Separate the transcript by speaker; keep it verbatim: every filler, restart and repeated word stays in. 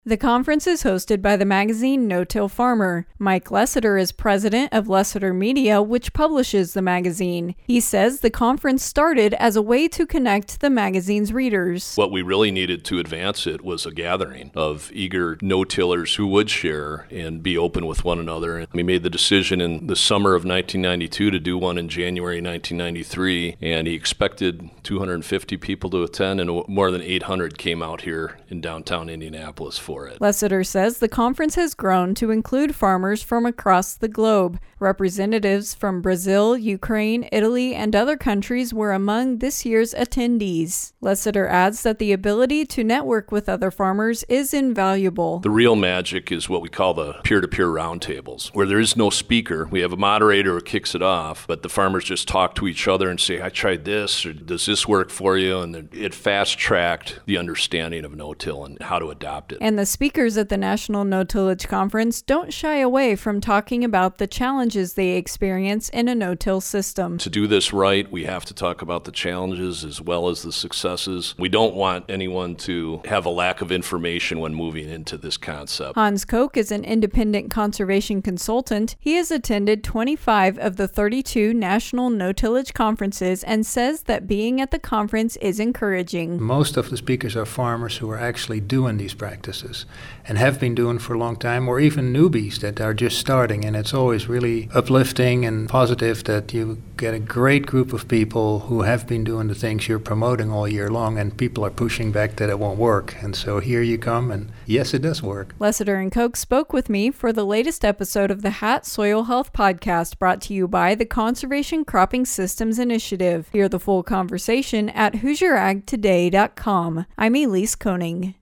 Speaker 1: The conference is hosted by the magazine No-Till Farmer. Mike Lessiter is president of Lessiter Media, which publishes the magazine. He says the conference started as a way to connect the magazine's readers.
Speaker 2: What we really needed to advance it was a gathering of eager no-tillers who would share and be open with one another. And we made the decision in the summer of nineteen ninety-two to do one in January nineteen ninety-three, and he expected two hundred fifty people to attend, and more than eight hundred came out here in downtown Indianapolis for it.
Speaker 1: Lessiter says the conference has grown to include farmers from across the globe. Representatives from Brazil, Ukraine, Italy, and other countries were among this year's attendees. Lessiter adds that the ability to network with other farmers is invaluable.
Speaker 2: The real magic is what we call the peer-to-peer roundtables, where there is no speaker. We have a moderator who kicks it off, but the farmers just talk to each other and say, I tried this, or does this work for you? And it fast-tracked the understanding of no-till and how to adopt it.
Speaker 1: And the speakers at the National No-Tillage Conference don't shy away from talking about the challenges they experience in a no-till system.
Speaker 2: To do this right, we have to talk about the challenges as well as the successes. We don't want anyone to have a lack of information when moving into this concept.
Speaker 1: Hans Koch is an independent conservation consultant. He has attended twenty-five of the thirty-two National No-Tillage Conferences and says that being at the conference is encouraging.
Speaker 3: Most of the speakers are farmers who are actually doing these practices and have been doing for a long time, or even newbies that are just starting, and it's always really uplifting and positive that you get a great group of people who have been doing the things you're promoting all year long, and people are pushing back that it won't work, and so here you come, and yes, it does work.
Speaker 1: Lessiter and Koch spoke with me for the latest episode of the H A T Soil Health Podcast, brought to you by the Conservation Cropping Systems Initiative. Hear the full conversation at hoosier ag today dot com. I'm Elise Koning.